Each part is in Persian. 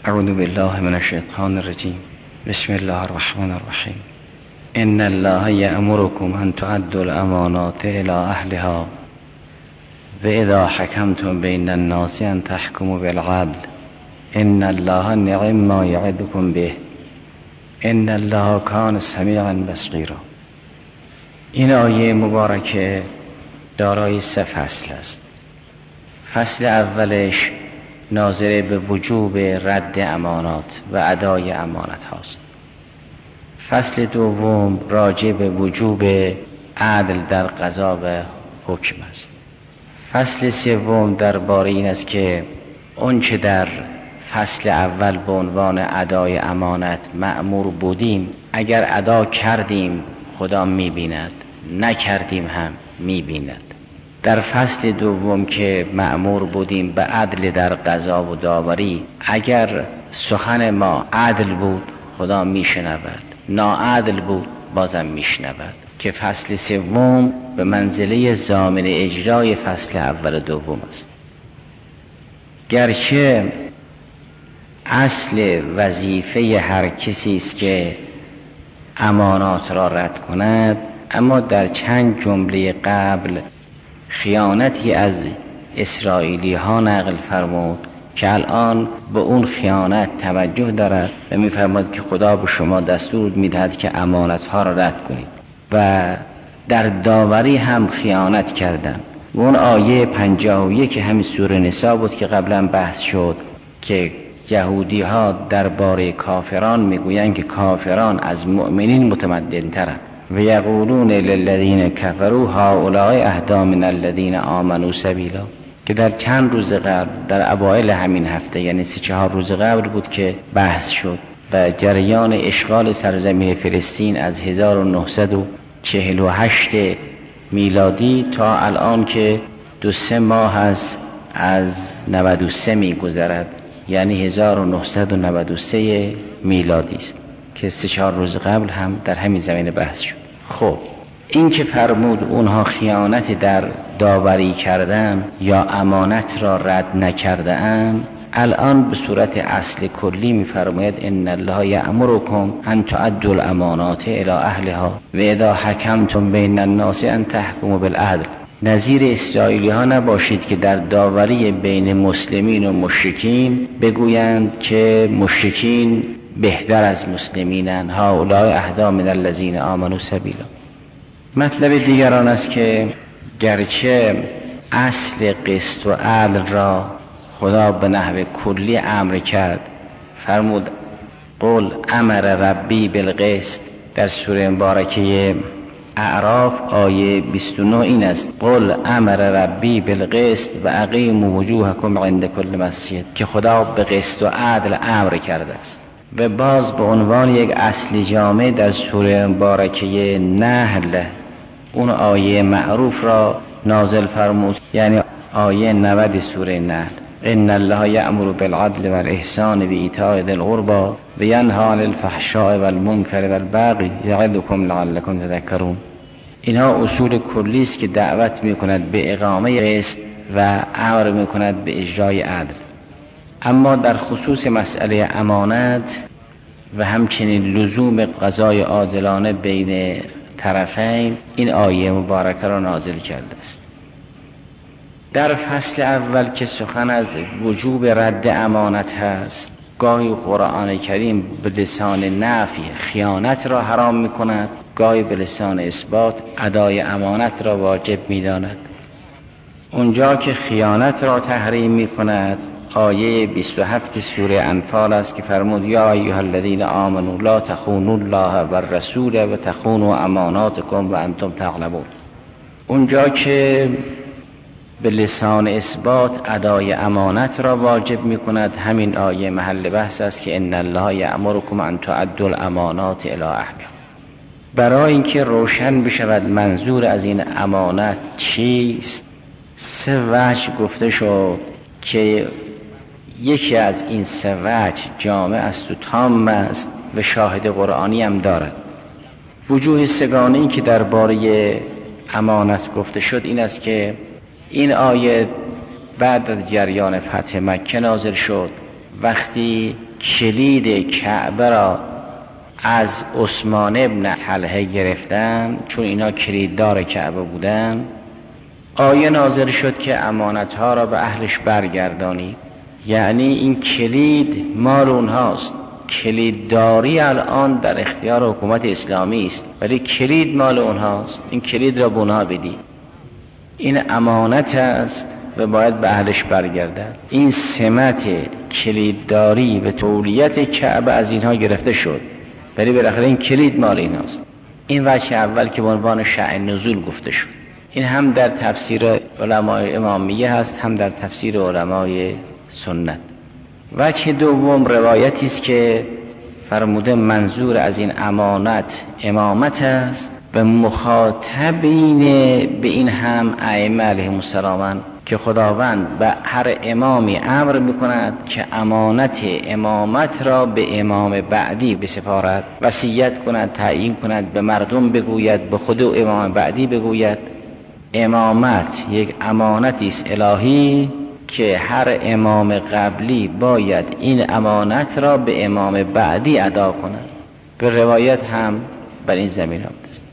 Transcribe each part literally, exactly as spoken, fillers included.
اعوذ بالله من الشیطان الرجیم. بسم الله الرحمن الرحیم. ان الله یأمرکم ان تؤدوا الامانات الی اهلها و اذا حکمتم بین الناس ان تحکموا بالعدل ان الله نعم ما یعظکم به ان الله کان سمیعا بصیرا. این آیه مبارکه دارای سه فصل است. فصل اولش ناظر به وجوب رد امانات و ادای امانت هاست. فصل دوم راجع به وجوب عدل در قضا و حکم است. فصل سوم درباره این است که اون چه در فصل اول به عنوان ادای امانت مأمور بودیم، اگر ادا کردیم خدا می‌بیند، نکردیم هم می‌بیند. در فصل دوم که مأمور بودیم به عدل در قضا و داوری، اگر سخن ما عدل بود خدا میشنود، ناعدل بود بازم میشنود، که فصل سوم به منزله ضامن اجرای فصل اول و دوم است. گرچه اصل وظیفه هر کسی است که امانات را رد کند، اما در چند جمله قبل خیانتی از اسرائیلی ها نقل فرمود که الان به اون خیانت توجه دارد و می‌فرماید که خدا به شما دستور می‌دهد که امانت ها را رد کنید و در داوری هم خیانت کردند. و اون آیه پنجاه و یک که همین سوره نساء بود که قبلا بحث شد که یهودی ها درباره کافران میگویند که کافران از مؤمنین متمدن ترند و یقولون للذین کفروا هؤلاء اهدی من الذین آمنوا سبیلا، که در چند روز قبل در اوایل همین هفته، یعنی سه چهار روز قبل بود که بحث شد و جریان اشغال سرزمین فلسطین از هزار و نهصد و چهل و هشت میلادی تا الان که دو سه ماه است از نود و سه میگذرد، یعنی هزار و نهصد و نود و سه میلادی است که سه چهار روز قبل هم در همین زمینه بحث شد. خب این که فرمود اونها خیانت در داوری کردن یا امانت را رد نکردن، الان به صورت اصل کلی میفرماید ان الله یأمرکم ان تؤدوا الامانات الی اهلها و اذا حکمتم بین الناس ان تحکموا بالعدل. نظیر اسرائیلی ها نباشید که در داوری بین مسلمین و مشرکین بگویند که مشرکین بهتر از مسلمینن، هؤلاء اهدی من الذین آمنوا سبیلا. مطلب دیگران است که گرچه اصل قسط و عدل را خدا به نحو کلی امر کرد، فرمود قل امر ربی بالقسط در سوره مبارکه اعراف آیه بیست و نه این است قل امر ربی بالقسط و اقیموا وجوهکم عند کل مسجد، که خدا به قسط و عدل امر کرده است. و باز به عنوان یک اصل جامع در سوره مبارکه نحل اون آیه معروف را نازل فرمود، یعنی آیه نود سوره نحل ان الله یأمر بالعدل والاحسان و ایتاء ذی القربى و ینهی عن الفحشاء والمنکر والبغی یعظکم لعلکم تذکرون. اینها اصول کلی است که دعوت میکند به اقامه قسط و امر میکند به اجرای عدل. اما در خصوص مسئله امانت و همچنین لزوم قضای عادلانه بین طرفین این آیه مبارکه را نازل کرده است. در فصل اول که سخن از وجوب رد امانت هست، گاهی قرآن کریم به لسان نفی خیانت را حرام می کند، گاهی به لسان اثبات ادای امانت را واجب می داند. اونجا که خیانت را تحریم می کند آیه بیست و هفت سوره انفال است که فرمود یا ایها الذین آمنوا لا تخونوا الله والرسول و تخونوا اماناتکم و انتم تعلمون. اونجا که به لسان اثبات ادای امانت را واجب می کند، همین آیه محل بحث است که ان الله یأمرکم ان تؤدوا الامانات الی اهلها. برای اینکه روشن بشود منظور از این امانت چیست، سه وجه گفته شد که یکی از این سه وجه جامع است و تام است و شاهد قرآنی هم دارد. وجوه سگانه این که درباره امانت گفته شد این است که این آیه بعد از جریان فتح مکه نازل شد، وقتی کلید کعبه را از عثمان ابن طلحه گرفتن، چون اینا کلیددار کعبه بودن، آیه نازل شد که امانتها را به اهلش برگردانی. یعنی این کلید مال اونهاست. کلیدداری الان در اختیار حکومت اسلامی است، ولی کلید مال اونهاست. این کلید را به اونها بدی. این امانت است و باید به اهلش برگردد. این سمت کلیدداری و تولیت کعبه از اینها گرفته شد، ولی بالاخره این کلید مال ایناست. این وجه اول که به عنوان شأن نزول گفته شد. این هم در تفسیر علمای امامیه هست، هم در تفسیر علمای سنت. وجه دوم روایتی است که فرموده منظور از این امانت امامت است و مخاطبین به این هم ائمه علیهم السلام که خداوند به هر امامی امر میکند که امانت امامت را به امام بعدی بسپارد، وصیت کند، تعیین کند، به مردم بگوید، به خود امام بعدی بگوید. امامت یک امانتی است الهی که هر امام قبلی باید این امانت را به امام بعدی ادا کند. به روایت هم بر این زمین آمده است.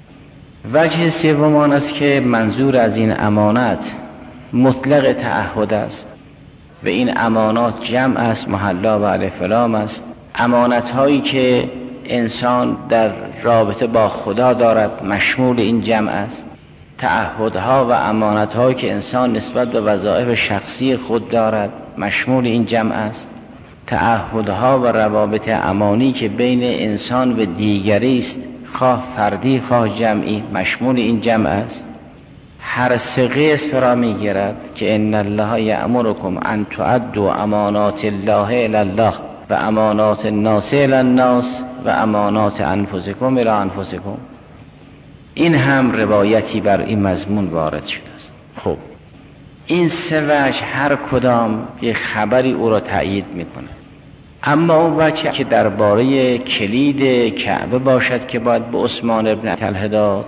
وجه سوم آن است که منظور از این امانت مطلق تعهد است و این امانات جمع است، محلا و الف لام است. امانت هایی که انسان در رابطه با خدا دارد مشمول این جمع است. تعهدها و امانتهایی که انسان نسبت به وظایف شخصی خود دارد مشمول این جمع است. تعهدها و روابط امانی که بین انسان و دیگری است، خواه فردی خواه جمعی، مشمول این جمع است. هر سه قسم را میگیرد که ان الله یأمرکم ان تؤدوا امانات الله الی الله و امانات الناس الی الناس و امانات انفسکم الی انفسکم. این هم روایتی بر این مضمون وارد شده است. خب این سه وجه هر کدام یک خبری او را تأیید میکنه. اما اون وجه که درباره کلید کعبه باشد که باید به عثمان ابن طلحه داد،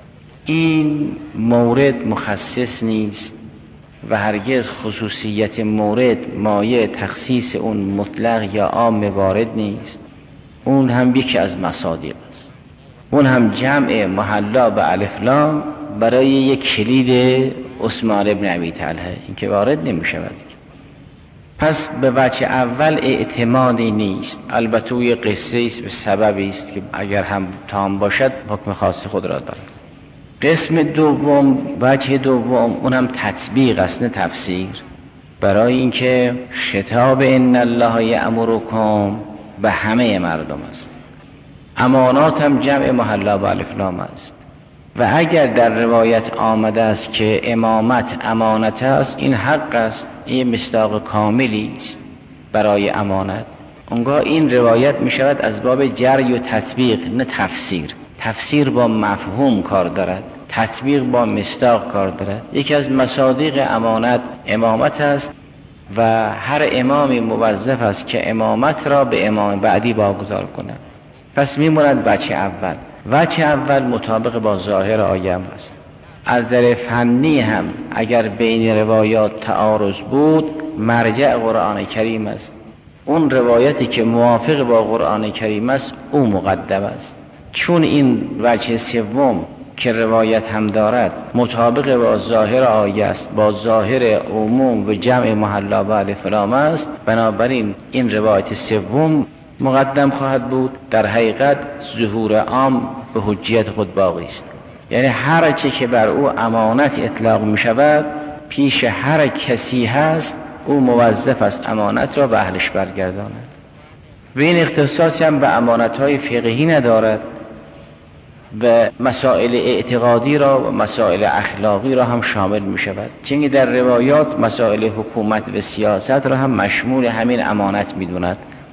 این مورد مخصص نیست و هرگز خصوصیت مورد مایه تخصیص اون مطلق یا عام وارد نیست. اون هم یکی از مصادیق است. اون هم جمع محلا به الف لام برای یک کلید عثمان ابن ابی طلحه، این که وارد نمی شود. پس به وجه اول اعتمادی نیست. البته یه قصه است، به سببی است که اگر هم تام باشد حکم خاص خود را دارد. قسم دوم، وجه دوم، اونم تطبیق است نه تفسیر، برای اینکه خطاب ان الله یأمرکم به همه مردم است. امانات هم جمع محلا با الف لام است و اگر در روایت آمده است که امامت امانت است، این حق است، این مصداق کاملی است برای امانت. اونگاه این روایت می شود از باب جری و تطبیق نه تفسیر. تفسیر با مفهوم کار دارد، تطبیق با مصداق کار دارد. یکی از مصادیق امانت امامت است و هر امامی موظف است که امامت را به امام بعدی واگذار کند. پس میموند وجه اول. وجه اول مطابق با ظاهر آیه است. از نظر فنی هم اگر بین روایات تعارض بود، مرجع قرآن کریم است. اون روایتی که موافق با قرآن کریم است او مقدم است. چون این وجه سوم که روایت هم دارد مطابق با ظاهر آیه است، با ظاهر عموم و جمع محلا و الف لام است، بنابراین این روایت سوم مقدم خواهد بود. در حقیقت ظهور عام به حجیت خود باقی است. یعنی هر چه که بر او امانت اطلاق می شود پیش هر کسی هست، او موظف است امانت را به اهلش برگرداند. و این اختصاصی هم به امانت‌های فقهی ندارد و مسائل اعتقادی را و مسائل اخلاقی را هم شامل می شود. چون در روایات مسائل حکومت و سیاست را هم مشمول همین امانت می دوند.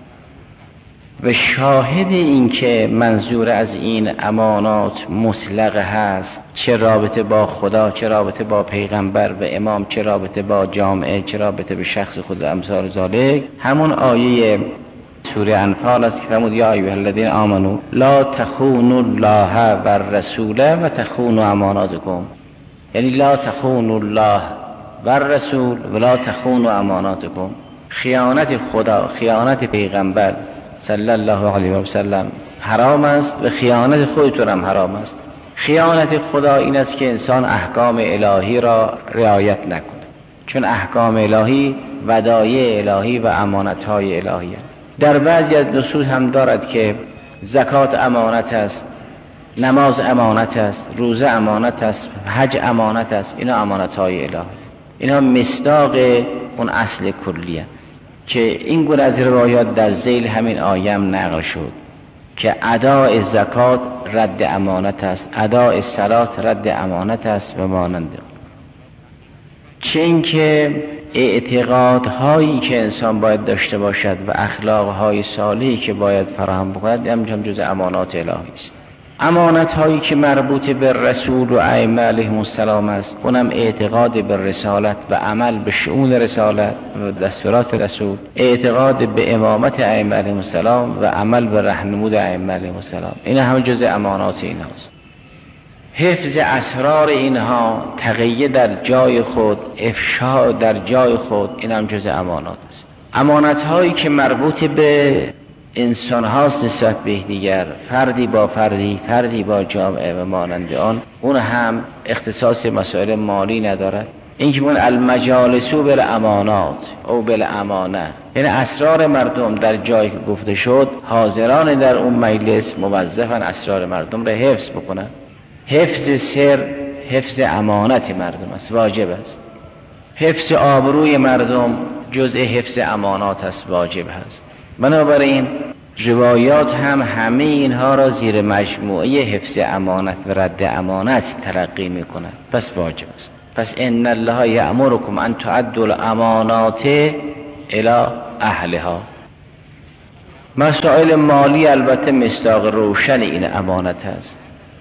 و شاهد این که منظور از این امانات مطلق هست، چه رابطه با خدا، چه رابطه با پیغمبر و امام، چه رابطه با جامعه، چه رابطه به شخص خود، امثال ذالک، همون آیه سوره انفال است که فرمود یا ایها الذین آمنوا لا تخونوا الله و الرسول و تخونوا اماناتکم. یعنی لا تخونوا الله و الرسول و لا تخونوا اماناتکم. خیانت خدا، خیانت پیغمبر صلی الله علیه و سلم حرام است و خیانت خودتون هم حرام است. خیانت خدا این است که انسان احکام الهی را رعایت نکنه، چون احکام الهی ودایع الهی و امانت‌های الهی است. در بعضی از نصوص هم دارد که زکات امانت است، نماز امانت است، روزه امانت است، حج امانت است. اینا امانت‌های الهی، اینا مصداق اون اصل کلیه که این گونه از روایات در ذیل همین آیم نقل شد که اداء زکات رد امانت است، اداء صلات رد امانت است و مانند. چه این که اعتقادهایی که انسان باید داشته باشد و اخلاقهای صالحی که باید فراهم بکند هم جز امانات الهی است. امانت هایی که مربوط به رسول و ائمه علیهم السلام است، اونم اعتقاد به رسالت و عمل به شؤون رسالت و دستورات رسول، اعتقاد به امامت ائمه علیهم السلام و عمل به راهنمود ائمه علیهم السلام، این هم جز امانات اینهاست. حفظ اسرار اینها، تقیه در جای خود، افشا در جای خود، این هم جز امانات است. امانت هایی که مربوط به انسان هاست نسبت به دیگر، فردی با فردی، فردی با جامعه و مانند آن، اون هم اختصاص مسائل مالی ندارد. این که من المجالسو بالامانات او بالامانه، یعنی اسرار مردم در جایی که گفته شد، حاضران در اون مجلس موظفن اسرار مردم را حفظ بکنن. حفظ سر حفظ امانت مردم است، واجب است. حفظ آبروی مردم جزء حفظ امانات است، واجب است. بنابراین روایات هم همه اینها را زیر مجموعه حفظ امانت و رد امانت تلقی میکنند، پس واجب است. پس ان الله یأمرکم ان تؤدوا الامانات الی اهلها. مسائل مالی البته مصداق روشن این امانت است.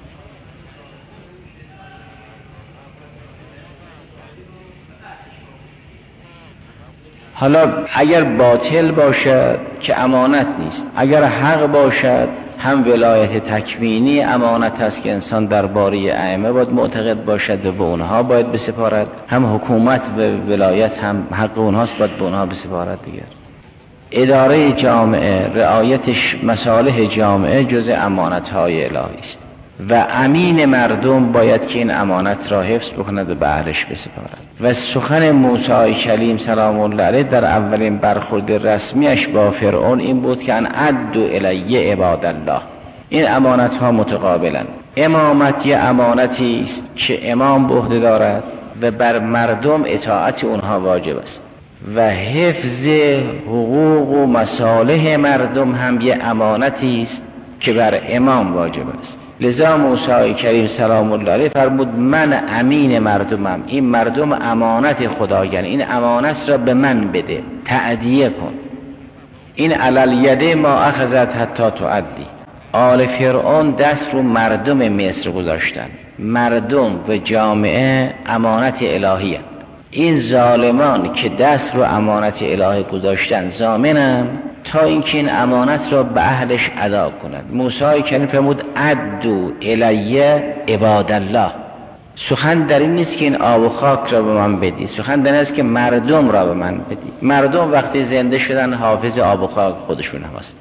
حالا اگر باطل باشد که امانت نیست، اگر حق باشد هم ولایت تکوینی امانت است که انسان درباره ائمه باید معتقد باشد و به اونها باید بسپارد، هم حکومت و ولایت هم حق اونهاست باید به اونها بسپارد. دیگر اداره جامعه، رعایت مصالح جامعه جز امانت‌های الهی است و امین مردم باید که این امانت را حفظ بکند و به اهلش بسپارد. و سخن موسی کلیم سلام الله علیه در اولین برخورد رسمیش با فرعون این بود که ان ادوا الی عباد الله. این امانت ها متقابلن. امامت یه امانتی است که امام به عهده دارد و بر مردم اطاعت اونها واجب است، و حفظ حقوق و مصالح مردم هم یه امانتی است که بر امام واجب است. لذا موسی کریم سلام الله علیه فرمود من امین مردمم، این مردم امانت خدایند، این امانت را به من بده، تأدیه کن. این علل یده ما اخذت حتی تؤدی. آل فرعون دست رو مردم مصر گذاشتن، مردم و جامعه امانت الهی هست. این ظالمان که دست رو امانت الهی گذاشتن ضامنم تا اینکه این امانت را به اهلش ادا کنند. موسی کریم فرمود ادوا الی عباد الله. سخن در این نیست که این آب و خاک را به من بدی، سخن در این است که مردم را به من بدی. مردم وقتی زنده شدن حافظ آب و خاک خودشون هم هست.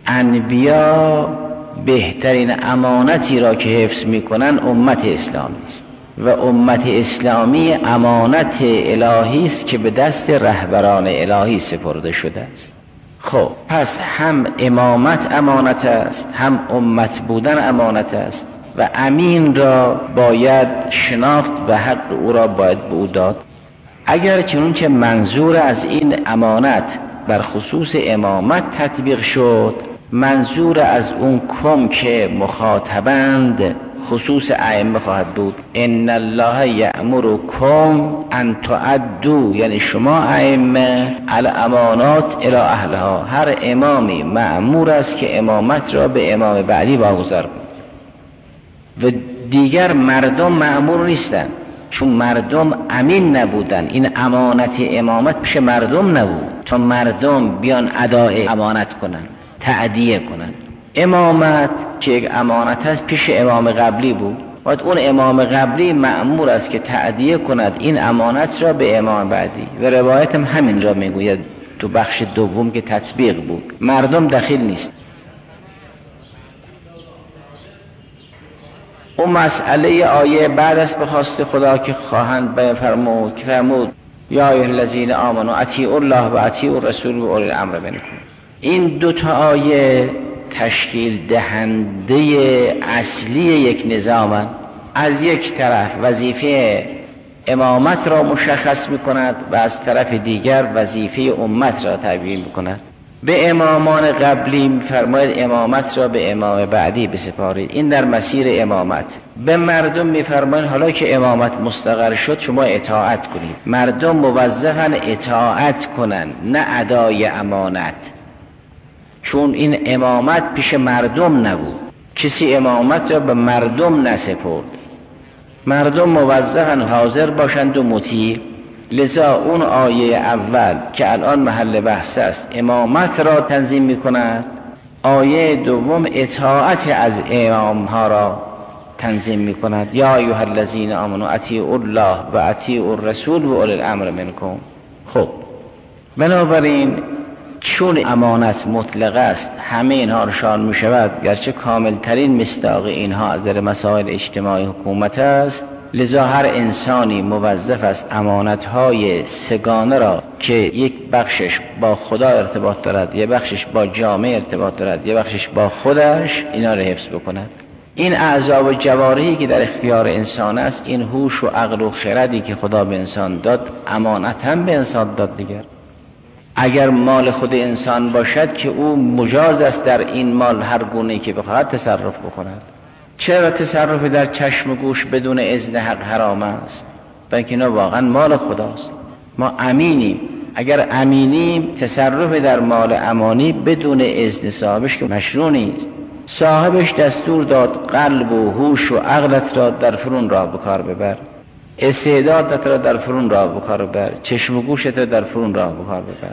انبیا بهترین امانتی را که حفظ میکنن امت اسلامی است و امت اسلامی امانت الهی است که به دست رهبران الهی سپرده شده است. خب پس هم امامت امانت است، هم امت بودن امانت است و امین را باید شناخت و حق او را باید به او داد. اگر چنانچه منظور از این امانت بر خصوص امامت تطبیق شد، منظور از اون کم که مخاطبند خصوص ائمه خواهد بود. ان الله یأمرکم ان تؤدوا، یعنی شما ائمه الامانات الی اهلها. هر امامی مأمور است که امامت را به امام بعدی واگذار کند و دیگر مردم مأمور نیستند، چون مردم امین نبودن. این امانت امامت پیش مردم نبود تا مردم بیان ادای امانت کنن، تأدیه کنن. امامت که یک امانت است پیش امام قبلی بود، باید اون امام قبلی مأمور است که تأدیه کند این امانت را به امام بعدی. و روایت هم همین را میگوید تو بخش دوم که تطبیق بود. مردم دخیل نیست. اون مسئله آیه بعد از به خواست خدا که خواهند بفرمود که فرمود یا ایها الذین آمنوا اطیعوا الله و اطیعوا الرسول و اولی الامر منکم. این دو تا آیه تشکیل دهنده اصلی یک نظامن. از یک طرف وظیفه امامت را مشخص می‌کند و از طرف دیگر وظیفه امت را تعیین می‌کند. به امامان قبلی می‌فرماید امامت را به امام بعدی بسپارید. این در مسیر امامت. به مردم می‌فرماید حالا که امامت مستقر شد شما اطاعت کنید. مردم موظفن اطاعت کنند نه ادای امانت، چون این امامت پیش مردم نبود. کسی امامت را به مردم نسپرد. مردم موظفن حاضر باشند و مطیع. لذا اون آیه اول که الان محل بحث است امامت را تنظیم می کند، آیه دوم اطاعت از امام ها را تنظیم می کند. یا ایها الذین آمنوا اطیعوا الله و اطیعوا الرسول و اولی الامر منکم. خب بنابراین چون امانت مطلق است همه اینها روشن می شود، گرچه کامل ترین مصداق اینها از در مسائل اجتماعی حکومت است. لذا هر انسانی موظف است امانت‌های سگانه را که یک بخشش با خدا ارتباط دارد، یک بخشش با جامعه ارتباط دارد، یک بخشش با خودش، اینا را حفظ بکند. این اعضا و جوارحی که در اختیار انسان است، این هوش و عقل و خردی که خدا به انسان داد امانت هم به انسان داد دیگر. اگر مال خود انسان باشد که او مجاز است در این مال هر گونه‌ای که بخواهد تصرف بکند. چرا تصرف در چشم و گوش بدون اذن حق حرام است؟ بلکه اینا واقعا مال خداست. ما امینیم. اگر امینیم تصرف در مال امانی بدون اذن صاحبش که مشروع نیست. صاحبش دستور داد قلب و هوش و عقلت را در فرون راه بکار ببر، استعدادت را در فرون راه بکار ببر، چشم و گوشت را در فرون راه بکار ببر.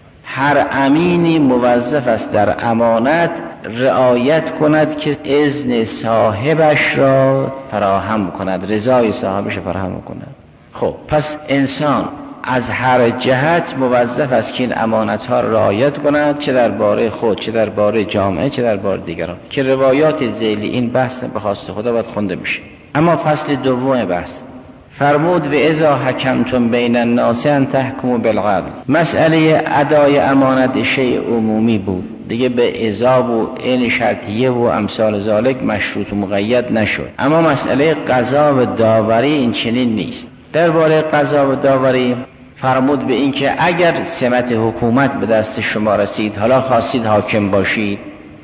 هر امینی موظف است در امانت رعایت کند که اذن صاحبش را فراهم کند، رضای صاحبش را فراهم کند. خب پس انسان از هر جهت موظف است که این امانت ها را رعایت کند، چه درباره خود، چه درباره جامعه، چه درباره دیگران، که روایات ذیلی این بحث به خواست خدا باید خونده میشه. اما فصل دوم بحث فرمود و اذا حکمتم بین الناس ان تحکموا بالعدل. مسئله ادای امانت شیء عمومی بود دیگه، به اذا و این شرطیه و امثال ذالک مشروط و مقید نشد. اما مسئله قضا و داوری این چنین نیست. درباره قضا و داوری فرمود به این که اگر سمت حکومت به دست شما رسید، حالا خواستید حاکم باشید،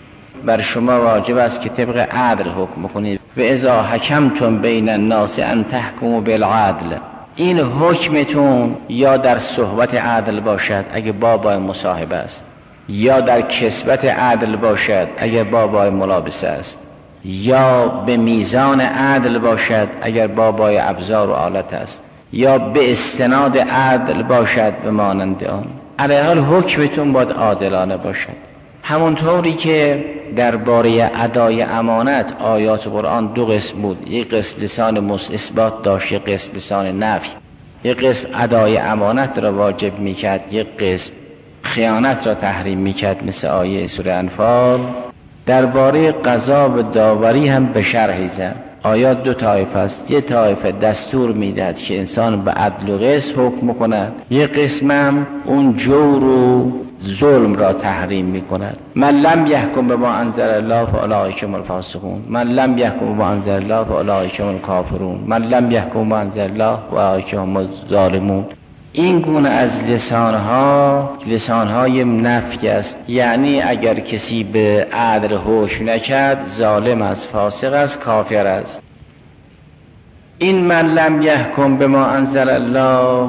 بر شما واجب است که طبق عدل حکم کنید. و اذا حکمتم بین الناس ان تحکموا بالعدل. این حکمتون یا در صحبت عدل باشد اگه بابای مصاحبه است، یا در کسبت عدل باشد اگر بابای ملابسه است، یا به میزان عدل باشد اگر بابای ابزار و آلت است، یا به استناد عدل باشد به مانند آن. علی حال حکمتون باید عادلانه باشد. همونطوری که درباره ادای امانت آیات قرآن دو قسم بود، یک قسم لسان اثبات داشت، یک قسم لسان نفی. یک قسم ادای امانت را واجب میکرد، یک قسم خیانت را تحریم میکرد، مثل آیه سوره انفال. درباره قضا و داوری هم به شرحی زد. آیات دو طایفه است. یک طایفه دستور میدهد که انسان به عدل و قسط حکم کند، یک قسم هم اون جور و ظلم را تحریم میکند. من لم یحکم بما انزل الله فاولئک هم الفاسقون، من لم یحکم بما انزل الله فاولئک هم الکافرون، من لم یحکم بما انزل الله فاولئک هم الظالمون. این گونه از لسانها لسانهای نفی است. یعنی اگر کسی به عدل حکم نکرد ظالم است، فاسق است، کافر است. این من لم یحکم بما انزل الله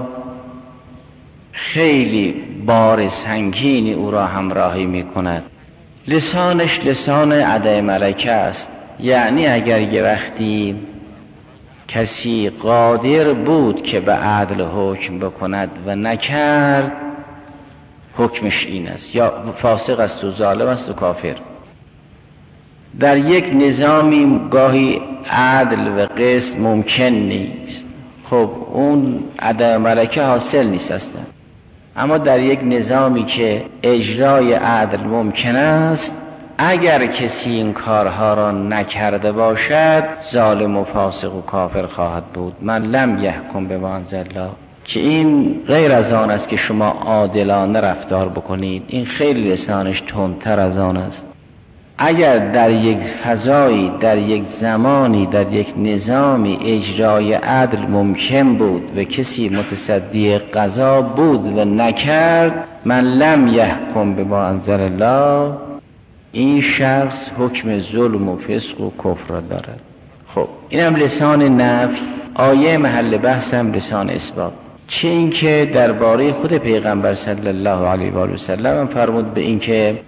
خیلی بار سنگینی او را همراهی می کند. لسانش لسان ادای ملکه است. یعنی اگر یه وقتی کسی قادر بود که به عدل حکم بکند و نکرد، حکمش این است، یا فاسق است و ظالم است و کافر. در یک نظامی گاهی عدل و قسط ممکن نیست. خب اون ادای ملکه حاصل نیست اصلا. اما در یک نظامی که اجرای عدل ممکن است، اگر کسی این کارها را نکرده باشد ظالم و فاسق و کافر خواهد بود. من لم یحکم بما انزل الله، که این غیر از آن است که شما عادلانه رفتار بکنید. این خیلی لسانش تندتر از آن است. اگر در یک فضایی، در یک زمانی، در یک نظامی اجرای عدل ممکن بود و کسی متصدی قضا بود و نکرد، من لم یحکم بما انزل الله، این شخص حکم ظلم و فسق و کفر را دارد. خب این هم لسان نفی. آیه محل بحث هم لسان اثبات. چه این که درباره خود پیغمبر صلی الله علیه و آله و سلم فرمود به این که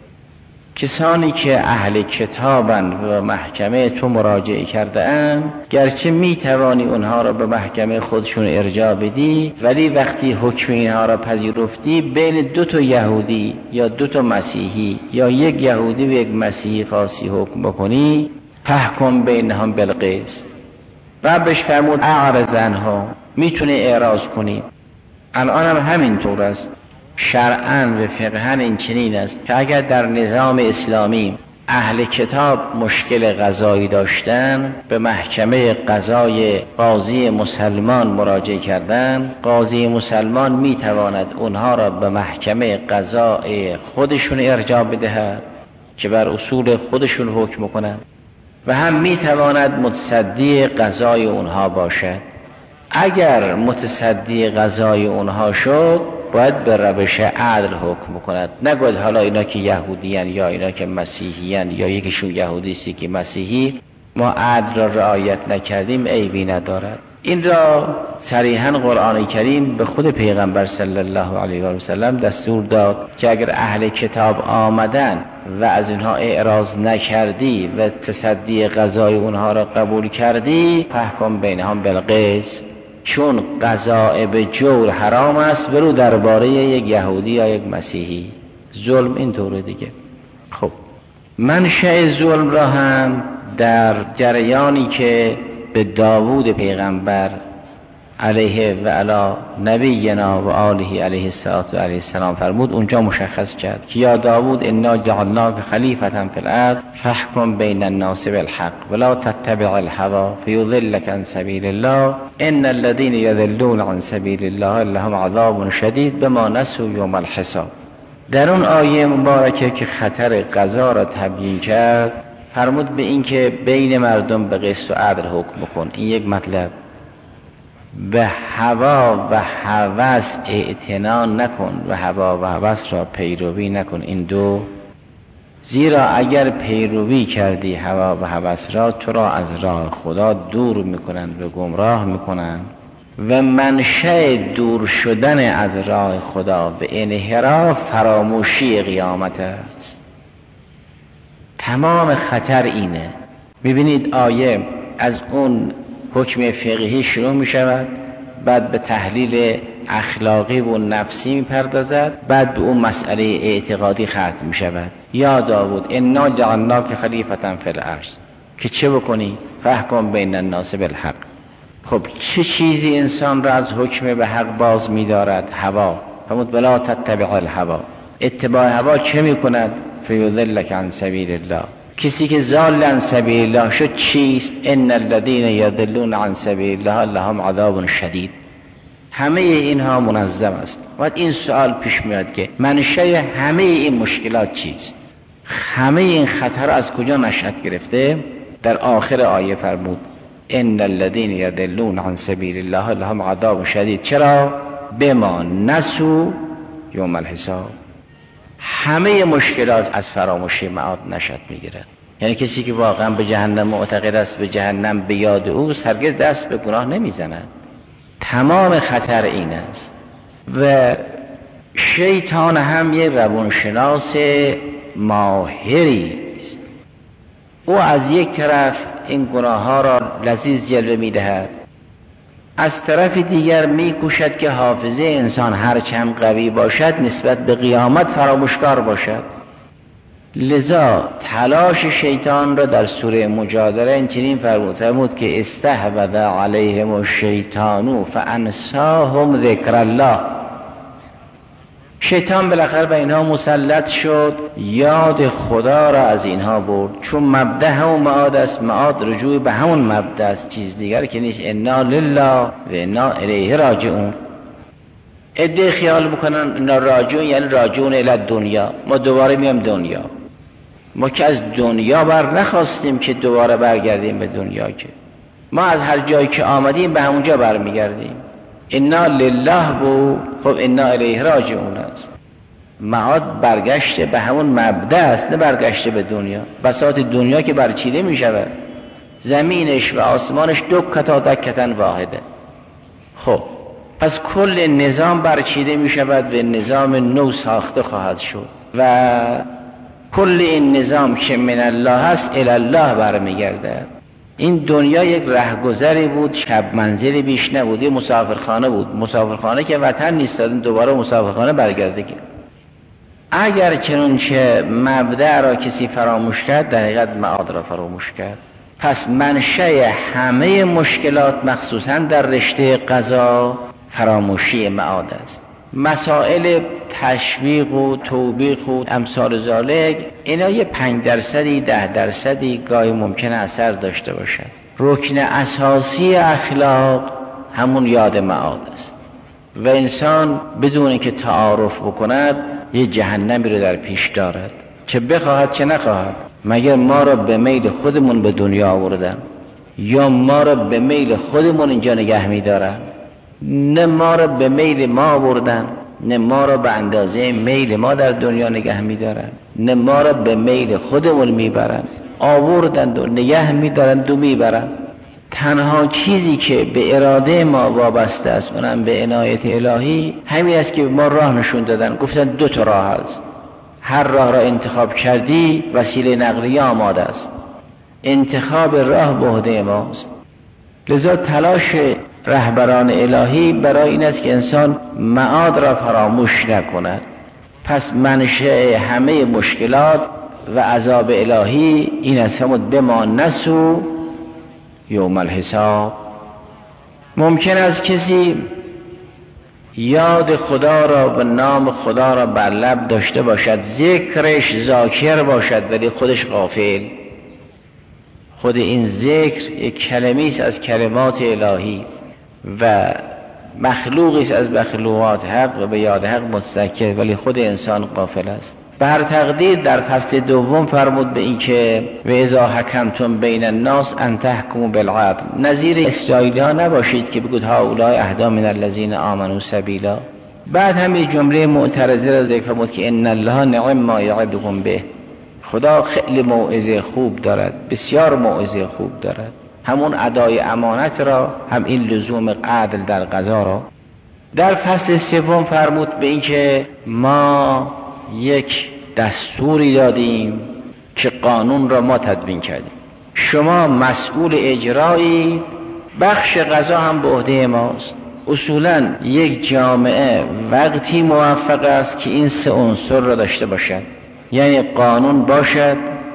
کسانی که اهل کتابند و محکمه تو مراجعه کرده اند، گرچه می توانی اونها را به محکمه خودشون ارجاع بدی، ولی وقتی حکم اینها را پذیرفتی بین دو تا یهودی یا دو تا مسیحی یا یک یهودی و یک مسیحی خاصی حکم بکنی، فحکم بینهم بالقسط. ربش فرمود اعرض عنها، میتونه اعراض کنی. الان هم همین طور است. شرعاً و فقهاً این چنین است که اگر در نظام اسلامی اهل کتاب مشکل قضایی داشتن، به محکمه قضای قاضی مسلمان مراجعه کردن، قاضی مسلمان میتواند اونها را به محکمه قضای خودشون ارجاع بدهد که بر اصول خودشون حکم کنند، و هم میتواند متصدی قضای اونها باشد. اگر متصدی قضای اونها شد، باید به روش عدل حکم کند. نگوید حالا اینا که یهودیان یا اینا که مسیحیان یا یکیشون یهودی است که مسیحی، ما عدل را رعایت نکردیم، عیبی ندارد. این را صریحاً قرآن کریم به خود پیغمبر صلی الله علیه و سلم دستور داد که اگر اهل کتاب آمدن و از اینها اعراض نکردی و تصدی قضای اونها را قبول کردی، فحکم بینهم بالقسط، چون قضاء به جور حرام است برو درباره یک یهودی یا یک مسیحی. ظلم این طوره دیگه. خب منشأ ظلم را هم در جریانی که به داوود پیغمبر علیه و علی نبینا و آله علیه الصلاة و علیه السلام فرمود، اونجا مشخص کرد که یا داوود انا جعلناک خلیفة فی الارض فاحکم بین الناس بالحق ولا تتبع الهوى فیضلک عن سبیل الله ان الذین یضلون عن سبیل الله لهم عذاب شدید بما نسوا یوم الحساب. در اون آیه مبارکه که خطر قضا را تبیین کرد، فرمود به این که بین مردم به قسط و عدل حکم بکن. این یک مطلب. به هوا و هوس اعتنا نکن و هوا و هوس را پیروی نکن. این دو، زیرا اگر پیروی کردی هوا و هوس را، تو را از راه خدا دور میکنند و گمراه میکنند، و منشأ دور شدن از راه خدا به انحراف فراموشی قیامت است. تمام خطر اینه. میبینید آیه از اون حکم فقهی شروع می شود، بعد به تحلیل اخلاقی و نفسی می پردازد، بعد به اون مسئله اعتقادی ختم می شود. یا داوود انا جعلناک خلیفة فی الارض، که چه بکنی؟ فاحکم بین الناس بالحق. خب چه چیزی انسان را از حکم به حق باز می دارد؟ هوا. فرمود بلا تتبع الهوا. اتباع هوا چه می کند؟ فیضلک عن سبیل الله. کسی که ضال عن سبیل الله شد چیست؟ ان الذین یضلون عن سبیل الله لهم عذاب شدید. همه اینها منظم است. و این سوال پیش میاد که منشأ همه این مشکلات چیست؟ همه این خطر از کجا نشأت گرفته؟ در آخر آیه فرمود ان الذین یضلون عن سبیل الله لهم عذاب شدید. چرا؟ بما نسوا یوم الحساب. همه مشکلات از فراموشی معاد نشأت میگیرد. یعنی کسی که واقعا به جهنم معتقد است، به جهنم به یاد اوست، هرگز دست به گناه نمیزند. تمام خطر این است. و شیطان هم یک روانشناس ماهری است. او از یک طرف این گناه ها را لذیذ جلوه میدهد، از طرف دیگر میکوشد که حافظه انسان هرچند قوی باشد نسبت به قیامت فراموشکار باشد. لذا تلاش شیطان را در سوره مجادله این چنین فرمود فرمود که استحوذ علیهم الشیطان فانساهم ذکر الله. شیطان بالاخره به اینها مسلط شد، یاد خدا را از اینها برد، چون مبدأ همون معاد است، معاد رجوع به همون مبدأ است، چیز دیگر که نیست. انا لله و انا الیه راجعون. عده خیال میکنن انا راجعون یعنی راجعون الی دنیا، ما دوباره میام دنیا. ما که از دنیا بر نخواستیم که دوباره برگردیم به دنیا، که ما از هر جایی که آمدیم به همونجا برمیگردیم. انا لله بود، خب انا الیه راجعون است. معاد برگشته به همون مبدأ است، نه برگشته به دنیا. بساط دنیا که برچیده می شود، زمینش و آسمانش دکتا دکتن واحده. خب پس کل نظام برچیده می شود و نظام نو ساخته خواهد شد و کل این نظام که من الله هست الی الله برمیگرده. این دنیا یک رهگذری بود، شب منزلی بیش نبود، یه مسافرخانه بود. مسافرخانه که وطن نیست، دوباره مسافرخانه برگرده. که اگر چنانچه مبدأ را کسی فراموش کرد، در حقیقت معاد را فراموش کرد. پس منشأ همه مشکلات مخصوصا در رشته قضا فراموشی معاد است. مسائل تشویق و توبیخ و امثال ذالک، اینا یه پنج درصدی ده درصدی گاهی ممکنه اثر داشته باشد. رکن اساسی اخلاق همون یاد معاد است و انسان بدون اینکه تعارف بکند یه جهنمی رو در پیش دارد، چه بخواهد چه نخواهد. مگر ما را به میل خودمون به دنیا آوردن یا ما را به میل خودمون اینجا نگه می‌دارن؟ نه ما را به میل ما آوردن، نه ما را به اندازه میل ما در دنیا نگه می‌دارن، نه ما را به میل خودمون میبرن. آوردن و نگه می‌دارن و میبرن. تنها چیزی که به اراده ما وابسته است، اونم به عنایت الهی، همین است که ما راه نشون دادن. گفتن دو تا راه است، هر راه را انتخاب کردی وسیله نقلیه آماده است. انتخاب راه به عهده ماست. لذا تلاش رهبران الهی برای این است که انسان معاد را فراموش نکند. پس منشأ همه مشکلات و عذاب الهی این است، همون بما نسوا یوم الحساب. ممکن است کسی یاد خدا را و نام خدا را بر لب داشته باشد، ذکرش ذاکر باشد، ولی خودش غافل. خود این ذکر یک کلمه‌ای است از کلمات الهی و مخلوقی است از مخلوقات حق و به یاد حق مستذکر، ولی خود انسان غافل است. بر تقدیر در فصل دوم فرمود به این که و اذا حکمتم بین الناس ان تحکموا بالعدل. نظیر اسرائیلی‌ها نباشید که بگید هؤلاء اهدی من الذین آمنوا سبیلا. بعد همین جمله معترضه را ذکر فرمود که ان الله نعم ما یعظکم به. خدا خیلی موعظه خوب دارد، بسیار موعظه خوب دارد. همون ادای امانت را، هم این لزوم عدل در قضا را. در فصل سوم فرمود به این که ما یک دستوری دادیم که قانون را ما تدوین کردیم، شما مسئول اجرایی، بخش قضا هم به عهده ماست. اصولا یک جامعه وقتی موفق است که این سه عنصر را داشته باشد، یعنی قانون باشد،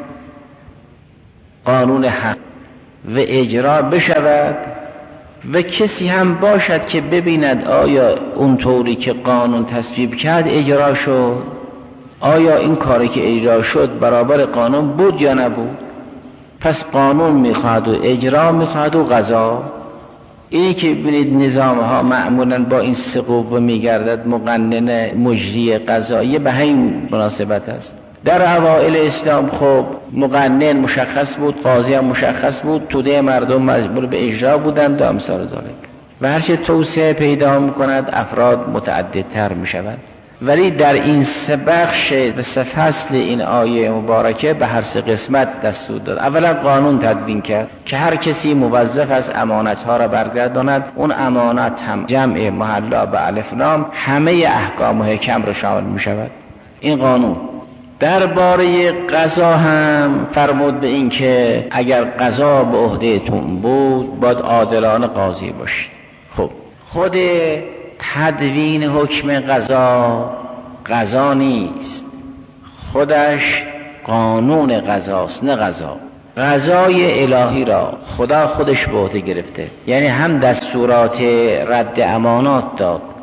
قانون حق و اجرا بشود، و کسی هم باشد که ببیند آیا اونطوری که قانون تصویب کرد اجرا شد، آیا این کاری که اجرا شد برابر قانون بود یا نبود. پس قانون میخواد و اجرا میخواد و قضا. اینی که ببینید نظام ها معمولا با این سه قوه میگردد، مقننه، مجری، قضایی، به همین مناسبت است. در اوائل اسلام خب مقنن مشخص بود، قاضی هم مشخص بود، توده مردم مجبور به اجرا بودند و امثال ذالک. و هرچه توسعه پیدا میکند افراد متعددتر میشوند. ولی در این سه بخش و سه فصل این آیه مبارکه به هر سه قسمت دستور داد. اولا قانون تدوین کرد که هر کسی موظف است امانت‌ها را برگرداند. اون امانت هم جمع محلا به الف لام همه احکام و حکم را شامل می‌شود. این قانون. درباره قضا هم فرمود به این که اگر قضا به عهده‌تون بود باید عادلانه قاضی باشید. خب خود تدوین حکم قضا قضا نیست، خودش قانون قضاست، نه قضا. قضای الهی را خدا خودش به عهده گرفته، یعنی هم دستورات رد امانات داد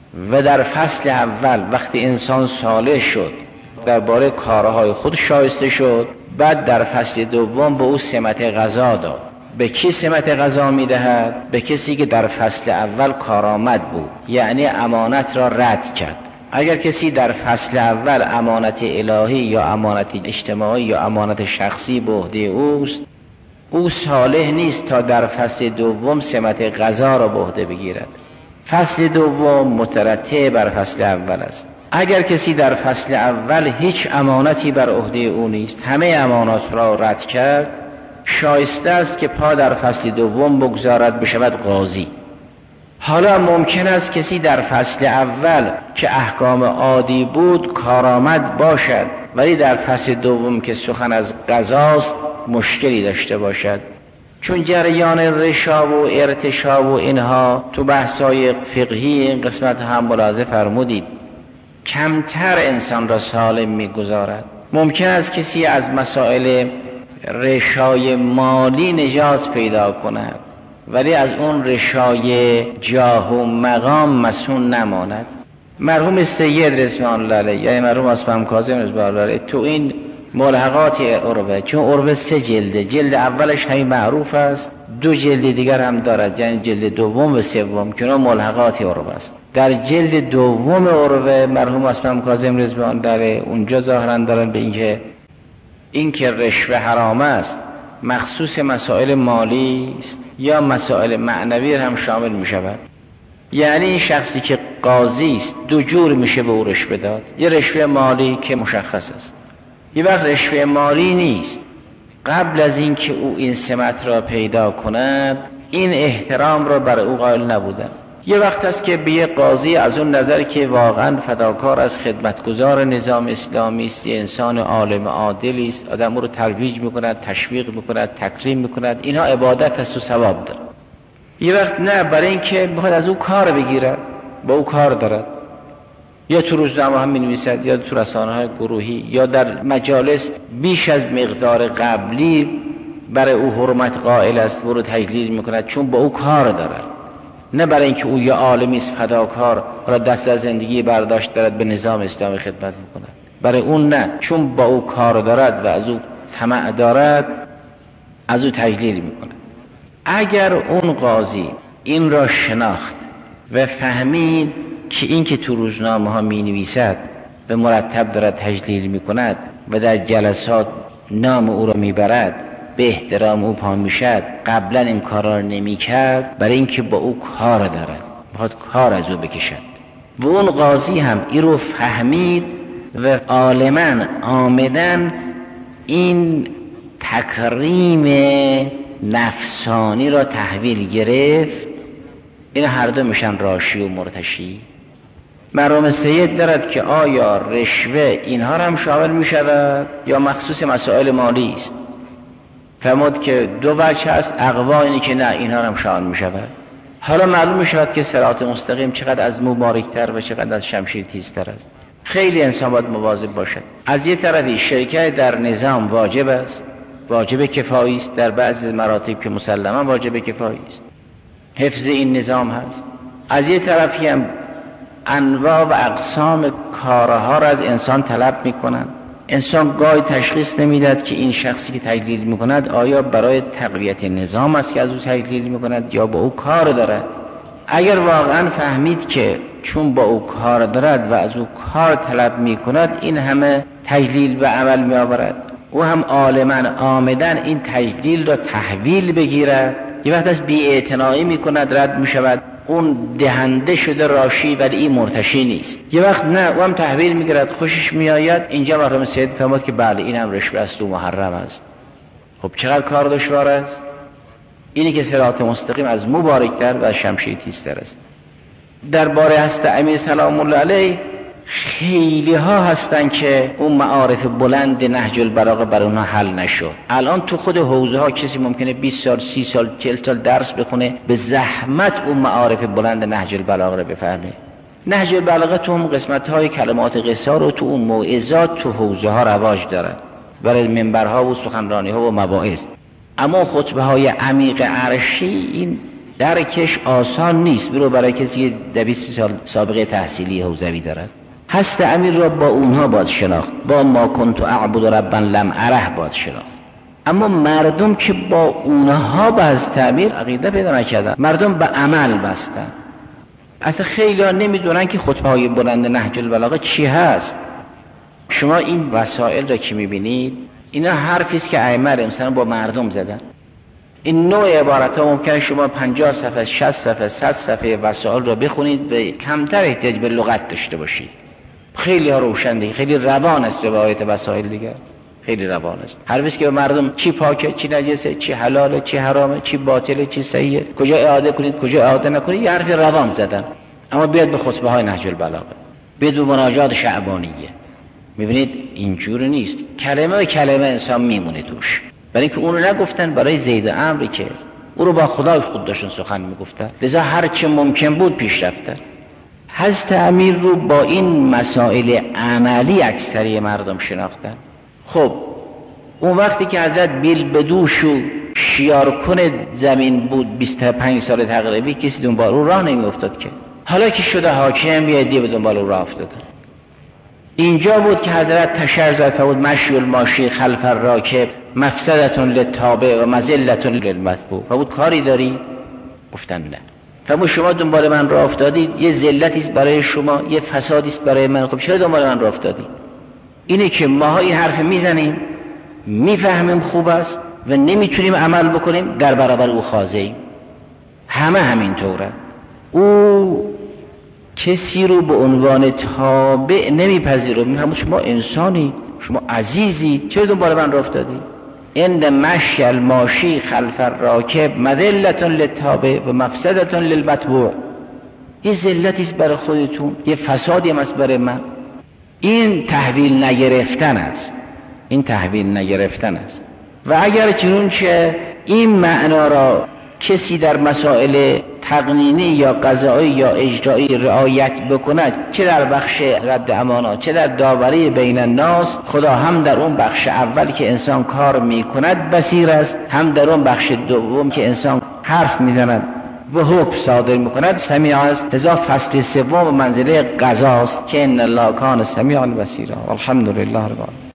و در فصل اول وقتی انسان صالح شد درباره کارهای خود شایسته شد، بعد در فصل دوم به او سمت قضا داد. به کی سمت قضا میدهد؟ به کسی که در فصل اول کارآمد بود، یعنی امانت را رد کرد. اگر کسی در فصل اول امانت الهی یا امانت اجتماعی یا امانت شخصی به عهده اوست، او صالح نیست تا در فصل دوم سمت قضا را به عهده بگیرد. فصل دوم مترتب بر فصل اول است. اگر کسی در فصل اول هیچ امانتی بر عهده او نیست، همه امانات را رد کرد، شایسته است که پا در فصل دوم بگذارد، بشود قاضی. حالا ممکن است کسی در فصل اول که احکام عادی بود کارآمد باشد، ولی در فصل دوم که سخن از قضاست مشکلی داشته باشد، چون جریان رشا و ارتشا و اینها تو بحثای فقهی این قسمت هم ملاحظه فرمودید کمتر انسان را سالم میگذارد. ممکن است کسی از مسائل رشای مالی نجات پیدا کند ولی از اون رشای جاه و مقام مسئول نماند. مرحوم سید رضوان الله علیه یعنی مرحوم اسمم کاظم رضوان الله علیه تو این ملحقات عروه، چون عروه سه جلده، جلد اولش همین معروف است، دو جلد دیگر هم دارد، یعنی جلد دوم و سوم که اون ملحقات عروه است. در جلد دوم عروه مرحوم اسمم کاظم رضوان الله علیه اونجا ظاهرا دارن به اینکه این که رشوه حرام است مخصوص مسائل مالی است یا مسائل معنوی هم شامل می شود. یعنی این شخصی که قاضی است دو جور میشه به او رشوه داد. یه رشوه مالی که مشخص است، یه وقت رشوه مالی نیست، قبل از این که او این سمت را پیدا کند این احترام را برای او قائل نبودن. یه وقت است که به یه قاضی از اون نظر که واقعا فداکار از خدمتگزار نظام اسلامی است، یه انسان عالم عادلی است، آدم او رو ترویج میکند، تشویق میکند، تکریم میکند، اینا عبادت است و ثواب داره. یه وقت نه، برای این که بخواد از او کار بگیرد، با او کار دارد، یا تو روزنامه هم می‌نویسد یا تو رسانه‌های گروهی یا در مجالس بیش از مقدار قبلی برای او حرمت قائل است، او رو تجلیل میکند چون با او کار دارد، نه برای اینکه او یا عالمی است فداکار را دست از زندگی برداشت دارد به نظام اسلامی خدمت میکند، برای اون نه، چون با او کار دارد و از او طمع دارد از او تجلیل میکند. اگر اون قاضی این را شناخت و فهمید که این که تو روزنامه ها می نویسد به مرتب دارد تجلیل می کند و در جلسات نام او را می برد، به احترام او پا می شد، قبلا این کارا را نمی کرد، برای اینکه با او کار دارد، بخواد کار از او بکشد. و اون قاضی هم این رو فهمید و عالما آمدن این تکریم نفسانی را تحویل گرفت. این هر دو میشن راشی و مرتشی. مرحوم سید دارد که آیا رشوه اینها را هم شامل می شود یا مخصوص مسائل مالی است؟ فرمود که دو وجه هست، اقوا اینی که نه اینها را هم شامل می شود. حالا معلوم می شود که صراط مستقیم چقدر از مو باریک‌تر و چقدر از شمشیر تیزتر است. خیلی انسان باید مواظب باشد. از یک طرفی شرکت در نظام واجب است، واجب کفایی است، در بعضی مراتب که مسلما واجب کفایی است، حفظ این نظام هست. از یک طرفی هم انواع و اقسام کارها را از انسان طلب میکنند. انسان گاهی تشخیص نمیدهد که این شخصی که تجلیل میکند آیا برای تقویت نظام است که از او تجلیل میکند یا با او کار دارد. اگر واقعا فهمید که چون با او کار دارد و از او کار طلب میکند این همه تجلیل به عمل میآورد، او هم عالما آمدن این تجلیل را تحویل بگیرد، یه وقت از بی‌اعتنایی میکند، رد میشود، اون دهنده شده راشی ولی این مرتشی نیست. یه وقت نه، او هم تحویل میگیرد، خوشش میآید. اینجا مرحوم سید فرمود که بله این هم رشوه است و محرم است. خب چقدر کار دشوار است. اینی که صراط مستقیم از مبارکتر و شمشیر تیزتر است. درباره هست امیر سلام الله علیه خیلی ها هستن که اون معارف بلند نهج البلاغه بر اونها حل نشد. الان تو خود حوزه ها کسی ممکنه بیست سال، سی سال، چهل سال درس بخونه، به زحمت اون معارف بلند نهج البلاغه رو بفهمه. نهج البلاغه تو اون قسمت های کلمات قصار و تو اون موعظات تو حوزه ها رواج دارد، برای منبرها و سخنرانی ها و مواعظ. اما خطبه های عمیق عرشی این درکش آسان نیست، برو برای کسی که دویست سال سابقه تحصیلی حوزوی داره. هست امیر را با اونها باید شناخت، با ما کنت اعبد ربا لم اره باید شناخت. اما مردم که با اونها باز تعبیر عقیده پیدا نکردن، مردم به عمل بستن. اصلا خیلی ها نمیدونن که خطبه های بلند نهج البلاغه چی هست. شما این وسائل را که میبینید اینا حرفی است که ائمه مثلا با مردم زدن. این نوع عبارت ها ممکنه شما پنجاه صفحه، شصت صفحه، صد صفحه وسائل را بخونید به کمتر احتیاج به لغت داشته باشید. خیلی ها روشنده، خیلی روان است روایت وسائل دیگه، خیلی روان است. هر وقت که به مردم چی پاکه، چی نجسه، چی حلاله، چی حرامه، چی باطله، چی صحیحه، کجا اعاده کنید، کجا اعاده نکنید، یه حرف روان زدن. اما بیاد به خطبه های نهج البلاغه، بیاد به مناجات شعبانیه، میبینید اینجور نیست. کلمه به کلمه انسان میمونه توش، برای اینکه اونو نگفتن برای زید و عمرو که او رو با خدای خود داشتن سخن میگفتن، لذا هر چه ممکن بود پیش رفتن. حضرت امیر رو با این مسائل عملی اکثری مردم شناختن. خب اون وقتی که حضرت بیل بدوش و شیارکن زمین بود بیست و پنج سال تقریبی، کسی دنبال او راه نمی افتاد که حالا که شده حاکم یه عده به دنبال او راه افتادن. اینجا بود که حضرت تشر زد فرمود مشی الماشی خلف الراکب مفسدة للتابع و مذلة للمتبوع. فرمود کاری داری؟ گفتن نه. فرمود شما دنبال من راه افتادید، یه ذلتی است برای شما، یه فسادی است برای من. خب چرا دنبال من راه افتادید؟ اینه که ما این حرف میزنیم، میفهمیم خوب است و نمیتونیم عمل بکنیم، در برابر او خاضعیم. همه همینطوره. او کسی رو به عنوان تابع نمیپذیره. میفهمید شما انسانی، شما عزیزی، چرا دنبال من راه افتادی؟ عند مشی الماشی خلف الراکب مذلة للتابع و مفسدة للمتبوع. یه ذلتی است برای خودتون، یه فسادی هم است برای من. این تحویل نگرفتن است، این تحویل نگرفتن است. و اگر چنانچه این معنا را کسی در مسائل تقنینی یا قضایی یا اجرایی رعایت بکند، چه در بخش رد امانات چه در داوری بین الناس، خدا هم در اون بخش اول که انسان کار میکند بصیر است، هم در اون بخش دوم که انسان حرف میزند و حکم صادر میکند سمیع است. لذا فصل سوم منزله قضاست که ان الله کان سمیعا بصیرا. الحمدلله رب العالمین.